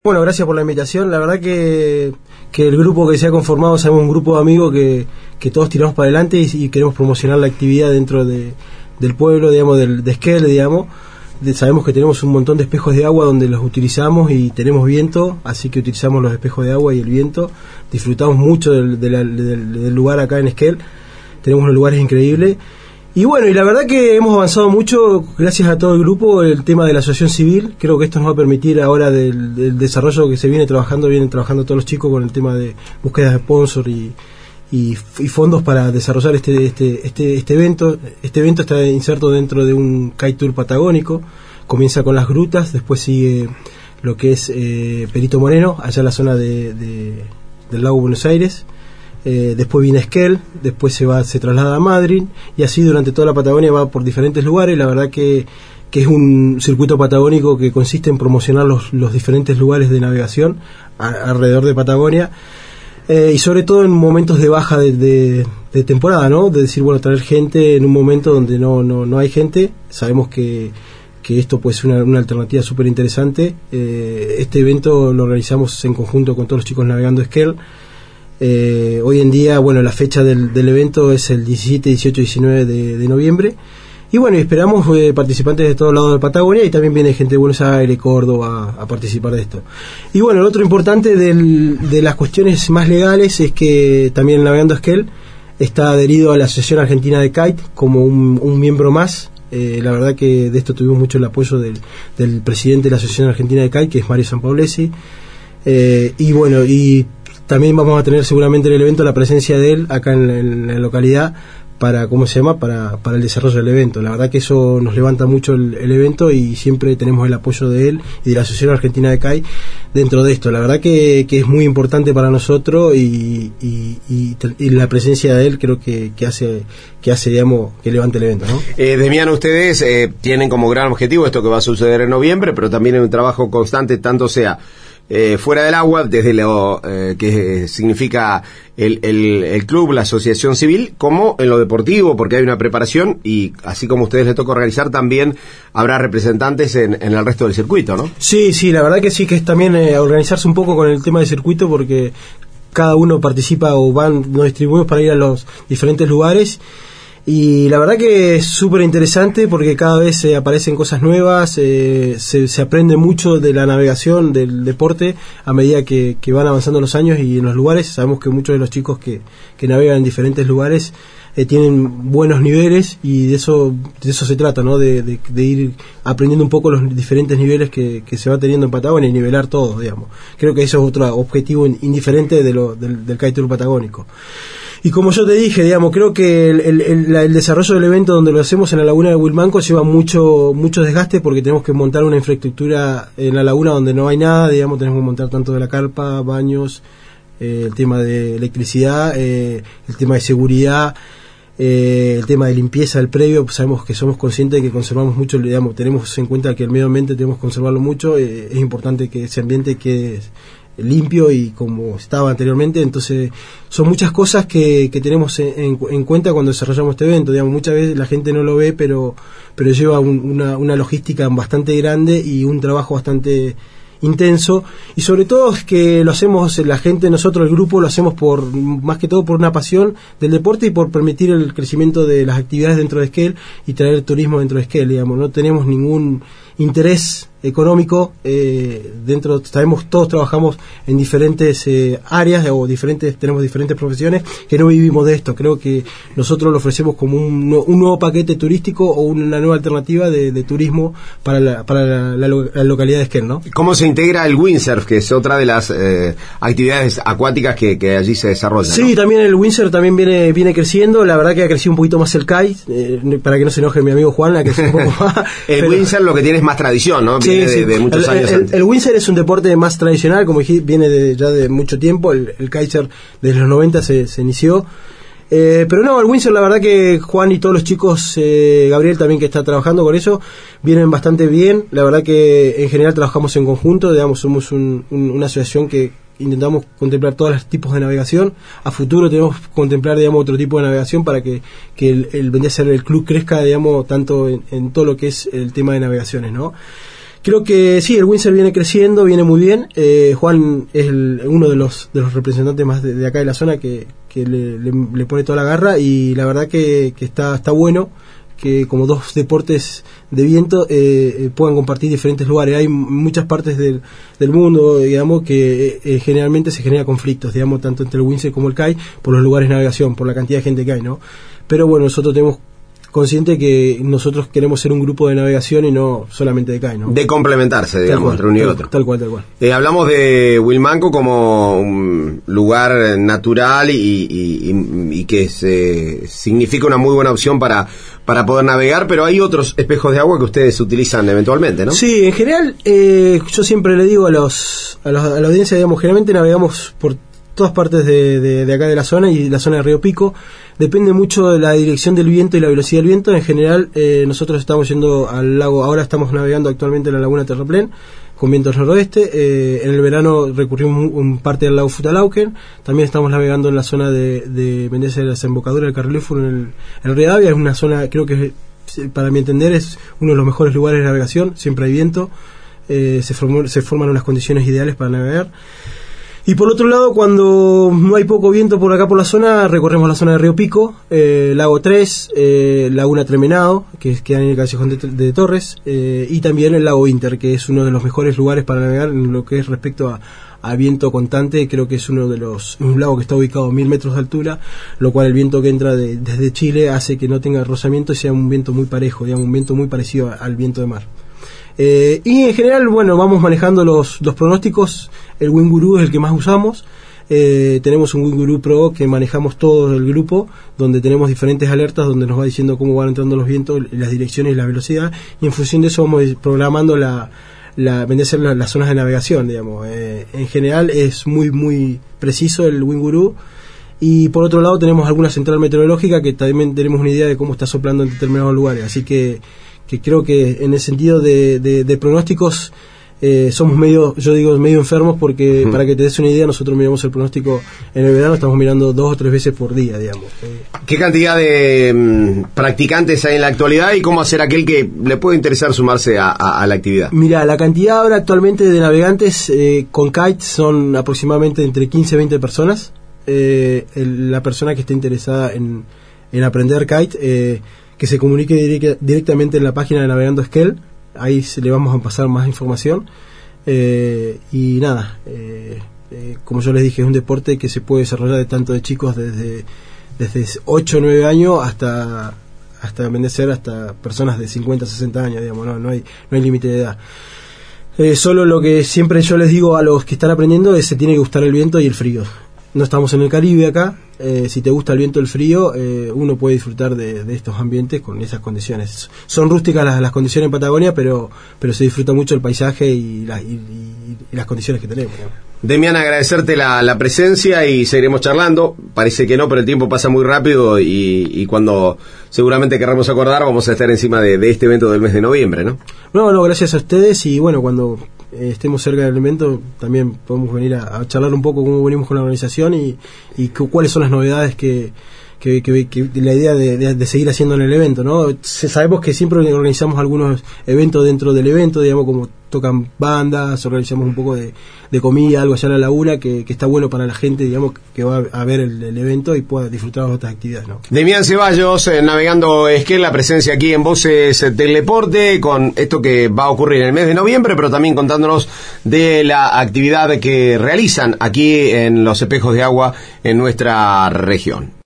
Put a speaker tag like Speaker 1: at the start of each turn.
Speaker 1: Bueno, gracias por la invitación. La verdad que el grupo que se ha conformado, sabemos un grupo de amigos que todos tiramos para adelante y queremos promocionar la actividad dentro del pueblo, digamos, de Esquel, digamos. Sabemos que tenemos un montón de espejos de agua donde los utilizamos y tenemos viento, así que utilizamos los espejos de agua y el viento. Disfrutamos mucho del lugar acá en Esquel. Tenemos unos lugares increíbles. Y bueno, y la verdad que hemos avanzado mucho gracias a todo el grupo, el tema de la asociación civil. Creo que esto nos va a permitir ahora del desarrollo que se vienen trabajando todos los chicos con el tema de búsqueda de sponsor y fondos para desarrollar este evento. Este evento está inserto dentro de un kite tour patagónico. Comienza con las grutas, después sigue lo que es Perito Moreno, allá en la zona del lago Buenos Aires. Después viene Esquel, después se traslada a Madrid y así durante toda la Patagonia va por diferentes lugares. La verdad que es un circuito patagónico que consiste en promocionar los diferentes lugares de navegación alrededor de Patagonia, y sobre todo en momentos de baja de temporada, ¿no? De decir, bueno, traer gente en un momento donde no hay gente. Sabemos que esto puede ser una alternativa súper interesante. Este evento lo organizamos en conjunto con todos los chicos navegando Esquel. Hoy en día, bueno, la fecha del evento es el 17, 18 y 19 de noviembre. Y bueno, esperamos participantes de todos lados de Patagonia, y también viene gente de Buenos Aires, Córdoba, a participar de esto. Y bueno, lo otro importante de las cuestiones más legales es que también Navegando Esquel está adherido a la Asociación Argentina de Kite como un miembro más. La verdad que de esto tuvimos mucho el apoyo del presidente de la Asociación Argentina de Kite, que es Mario Sanpaolesi. Y bueno, y también vamos a tener seguramente en el evento la presencia de él acá en la localidad para el desarrollo del evento. La verdad que eso nos levanta mucho el evento y siempre tenemos el apoyo de él y de la Asociación Argentina de CAI dentro de esto. La verdad que es muy importante para nosotros y la presencia de él creo que hace digamos, que levante el evento, ¿no?
Speaker 2: Demian, ustedes tienen como gran objetivo esto que va a suceder en noviembre, pero también hay un trabajo constante, tanto sea fuera del agua, desde lo que significa el club, la asociación civil, como en lo deportivo, porque hay una preparación y así como a ustedes les toca organizar, también habrá representantes en el resto del circuito, ¿no? Sí,
Speaker 1: la verdad que sí, que es también organizarse un poco con el tema del circuito, porque cada uno participa nos distribuimos para ir a los diferentes lugares. Y la verdad que es súper interesante porque cada vez aparecen cosas nuevas, se aprende mucho de la navegación, del deporte, a medida que van avanzando los años y en los lugares. Sabemos que muchos de los chicos que navegan en diferentes lugares tienen buenos niveles y de eso se trata, ¿no? De ir aprendiendo un poco los diferentes niveles que se va teniendo en Patagonia y nivelar todo, digamos. Creo que eso es otro objetivo indiferente del Kite Tour patagónico. Y como yo te dije, digamos, creo que el desarrollo del evento donde lo hacemos en la laguna de Wilmanco lleva mucho desgaste porque tenemos que montar una infraestructura en la laguna donde no hay nada, digamos, tenemos que montar tanto de la carpa, baños, el tema de electricidad, el tema de seguridad, el tema de limpieza del predio. Pues sabemos que somos conscientes de que conservamos mucho, digamos, tenemos en cuenta que el medio ambiente tenemos que conservarlo mucho, es importante que ese ambiente quede limpio y como estaba anteriormente. Entonces son muchas cosas que tenemos en cuenta cuando desarrollamos este evento, digamos. Muchas veces la gente no lo ve, pero lleva una logística bastante grande y un trabajo bastante intenso, y sobre todo es que lo hacemos la gente, nosotros el grupo lo hacemos más que todo por una pasión del deporte y por permitir el crecimiento de las actividades dentro de Esquel y traer turismo dentro de Esquel, digamos. No tenemos ningún interés económico todos trabajamos en diferentes áreas o tenemos diferentes profesiones que no vivimos de esto. Creo que nosotros lo ofrecemos como un nuevo paquete turístico o una nueva alternativa de turismo para la localidad de Esquel, ¿no? ¿Cómo se integra el windsurf, que es otra de las actividades acuáticas que allí se desarrollan? Sí, ¿no? También el windsurf también viene creciendo. La verdad que ha crecido un poquito más el kite, para que no se enoje mi amigo Juan, ha crecido un poco más. El windsurf lo que tiene es más tradición, ¿no? Sí, de muchos años antes. El windsurf es un deporte más tradicional, como dije, viene ya de mucho tiempo. El kitesurf desde los 90 se inició. Pero no, el windsurf, la verdad que Juan y todos los chicos, Gabriel también que está trabajando con eso, vienen bastante bien. La verdad que en general trabajamos en conjunto, digamos, somos una asociación que intentamos contemplar todos los tipos de navegación. A futuro tenemos que contemplar, digamos, otro tipo de navegación para que el vendría a ser el club crezca, digamos, tanto en todo lo que es el tema de navegaciones, ¿no? Creo que sí, el Windsor viene creciendo, viene muy bien. Juan es uno de los representantes más de acá de la zona que le pone toda la garra, y la verdad que está bueno que como dos deportes de viento puedan compartir diferentes lugares. Hay muchas partes del mundo, digamos, que generalmente se genera conflictos, digamos, tanto entre el Windsor como el Kite, por los lugares de navegación, por la cantidad de gente que hay, ¿no? Pero bueno, nosotros tenemos consciente que nosotros queremos ser un grupo de navegación y no solamente de kite, ¿no?
Speaker 2: De complementarse, digamos, entre uno y otro.
Speaker 1: Tal cual.
Speaker 2: Hablamos de Wilmanco como un lugar natural y que significa una muy buena opción para poder navegar, pero hay otros espejos de agua que ustedes utilizan eventualmente, ¿no?
Speaker 1: Sí, en general, yo siempre le digo a la audiencia, digamos, generalmente navegamos por todas partes de acá de la zona y la zona de Río Pico. Depende mucho de la dirección del viento y la velocidad del viento. En general, nosotros estamos yendo al lago, ahora estamos navegando actualmente en la laguna Terraplén con vientos noroeste. En el verano recurrimos un parte del lago Futalauquen. También estamos navegando en la zona de Mendoza, de la desembocadura del Carrilefo en el Rivadavia. Es una zona, creo que para mi entender es uno de los mejores lugares de navegación. Siempre hay viento, se forman unas condiciones ideales para navegar. Y por otro lado, cuando no hay poco viento por acá por la zona, recorremos la zona de Río Pico, Lago 3, Laguna Tremenado, que queda en el Callejón de Torres, y también el Lago Inter, que es uno de los mejores lugares para navegar en lo que es respecto a viento constante. Creo que es un lago que está ubicado a 1000 metros de altura, lo cual el viento que entra desde Chile hace que no tenga rozamiento y sea un viento muy parejo, digamos, un viento muy parecido al viento de mar. Y en general, bueno, vamos manejando los pronósticos. El WinGuru es el que más usamos. Tenemos un WinGuru Pro que manejamos todo el grupo, donde tenemos diferentes alertas, donde nos va diciendo cómo van entrando los vientos, las direcciones y la velocidad, y en función de eso vamos programando las zonas de navegación, digamos. En general es muy preciso el WinGuru. Y por otro lado tenemos alguna central meteorológica que también tenemos una idea de cómo está soplando en determinados lugares, así que creo que en el sentido de pronósticos somos medio enfermos, porque para que te des una idea, nosotros miramos el pronóstico en el verano, estamos mirando 2 o 3 veces por día, digamos.
Speaker 2: ¿Qué cantidad de practicantes hay en la actualidad y cómo hacer aquel que le puede interesar sumarse a la actividad? Mira,
Speaker 1: la cantidad ahora actualmente de navegantes con kite son aproximadamente entre 15 y 20 personas. La persona que esté interesada en aprender kite, que se comunique directamente en la página de Navegando Esquel. Ahí le vamos a pasar más información. Y nada, como yo les dije, es un deporte que se puede desarrollar de tanto de chicos desde 8 o 9 años hasta vencer hasta personas de 50 60 años, digamos. No hay límite de edad. Solo lo que siempre yo les digo a los que están aprendiendo es: se tiene que gustar el viento y el frío. No estamos en el Caribe acá. Si te gusta el viento y el frío, uno puede disfrutar de estos ambientes con esas condiciones. Son rústicas las condiciones en Patagonia, pero se disfruta mucho el paisaje y las condiciones que tenemos, ¿no?
Speaker 2: Demian, agradecerte la presencia y seguiremos charlando. Parece que no, pero el tiempo pasa muy rápido y cuando seguramente querramos acordar, vamos a estar encima de este evento del mes de noviembre, ¿no?
Speaker 1: No, gracias a ustedes, y bueno, cuando estemos cerca del evento también podemos venir a charlar un poco cómo venimos con la organización y cuáles son las novedades que la idea de seguir haciendo en el evento, ¿no? Sabemos que siempre organizamos algunos eventos dentro del evento, digamos, como tocan bandas, organizamos un poco de comida, algo allá en la laguna, que está bueno para la gente, digamos, que va a ver el evento y pueda disfrutar de otras actividades, ¿no?
Speaker 2: Demian Ceballos, Navegando Esquel, la presencia aquí en Voces del Deporte, con esto que va a ocurrir en el mes de noviembre, pero también contándonos de la actividad que realizan aquí en los espejos de agua en nuestra región.